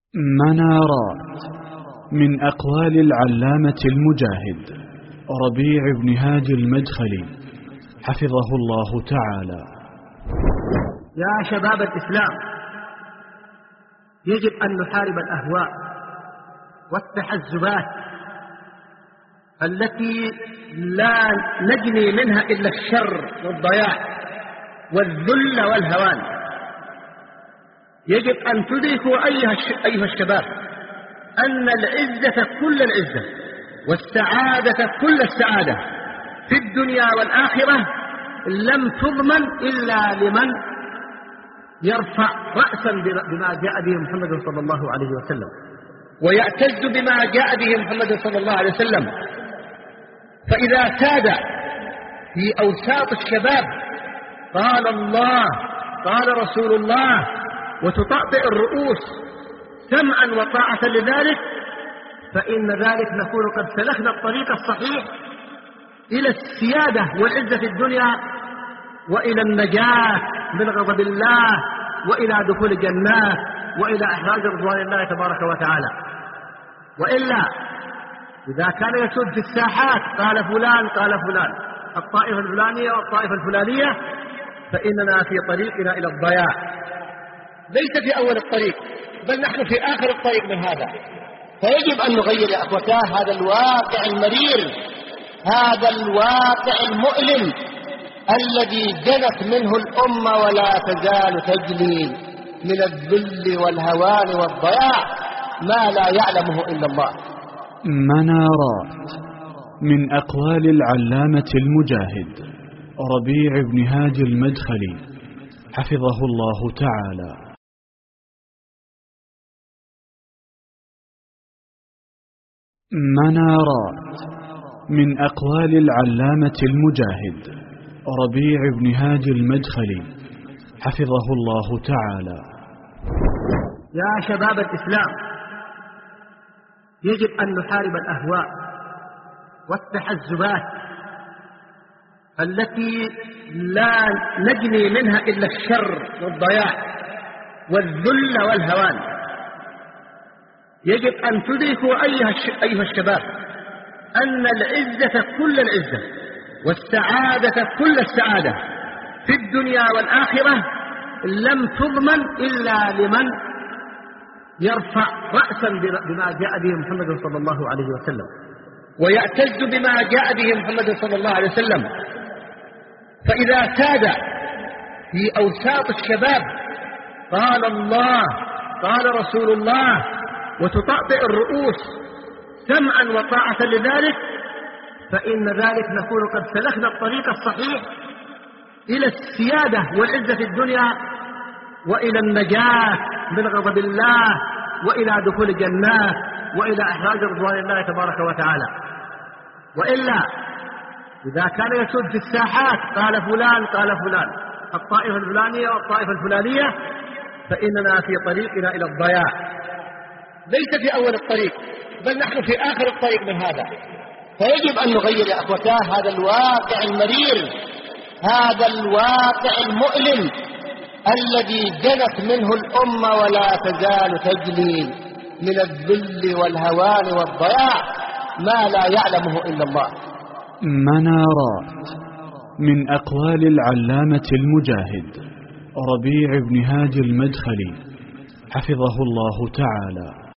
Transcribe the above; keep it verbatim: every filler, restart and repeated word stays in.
منارات من أقوال العلامة المجاهد ربيع بن هادي المدخلي حفظه الله تعالى. يا شباب الإسلام، يجب أن نحارب الأهواء والتحزبات التي لا نجني منها إلا الشر والضياع والذل والهوان. يجب أن تدركوا أيها الشباب أن العزة كل العزة والسعادة كل السعادة في الدنيا والآخرة لم تضمن إلا لمن يرفع رأسا بما جاء به محمد صلى الله عليه وسلم ويعتز بما جاء به محمد صلى الله عليه وسلم. فإذا ساد في أوساط الشباب قال الله قال رسول الله وتطأطئ الرؤوس سمعا وطاعة لذلك، فإن ذلك نكون قد سلكنا الطريق الصحيح إلى السيادة والعزة في الدنيا وإلى النجاة من غضب الله وإلى دخول الجنات وإلى إحراز رضوان الله تبارك وتعالى. وإلا إذا كان يسود في الساحات قال فلان قال فلان الطائفة الفلانية والطائفة الفلانية، فإننا في طريقنا إلى الضياع، ليس في أول الطريق بل نحن في آخر الطريق من هذا. فيجب أن نغير يا أخوتاه هذا الواقع المرير، هذا الواقع المؤلم الذي جنت منه الأمة ولا تزال تجلي من الذل والهوان والضياع ما لا يعلمه إلا الله. منارات من أقوال العلامة المجاهد ربيع بن هادي المدخلي حفظه الله تعالى. منارات من أقوال العلامة المجاهد ربيع بن هادي المدخلي حفظه الله تعالى. يا شباب الإسلام، يجب أن نحارب الأهواء والتحزبات التي لا نجني منها إلا الشر والضياع والذل والهوان. يجب أن تدركوا أيها الشباب أن العزة كل العزة والسعادة كل السعادة في الدنيا والآخرة لم تضمن إلا لمن يرفع رأسا بما جاء به محمد صلى الله عليه وسلم ويعتز بما جاء به محمد صلى الله عليه وسلم. فإذا ساد في أوساط الشباب قال الله قال رسول الله وتطأطئ الرؤوس سمعا وطاعة لذلك، فإن ذلك نكون قد سلكنا الطريق الصحيح إلى السيادة والعزة في الدنيا وإلى النجاة من غضب الله وإلى دخول الجنات وإلى إحراز رضوان الله تبارك وتعالى. وإلا إذا كان يسود في الساحات قال فلان قال فلان الطائفة الفلانية والطائفة الفلانية، فإننا في طريقنا إلى الضياع، ليس في أول الطريق بل نحن في آخر الطريق من هذا. فيجب أن نغير يا أخوتاه هذا الواقع المرير، هذا الواقع المؤلم الذي جنت منه الأمة ولا تزال تجلي من الذل والهوان والضياع ما لا يعلمه إلا الله. منارات من أقوال العلامة المجاهد ربيع بن هادي المدخلي حفظه الله تعالى.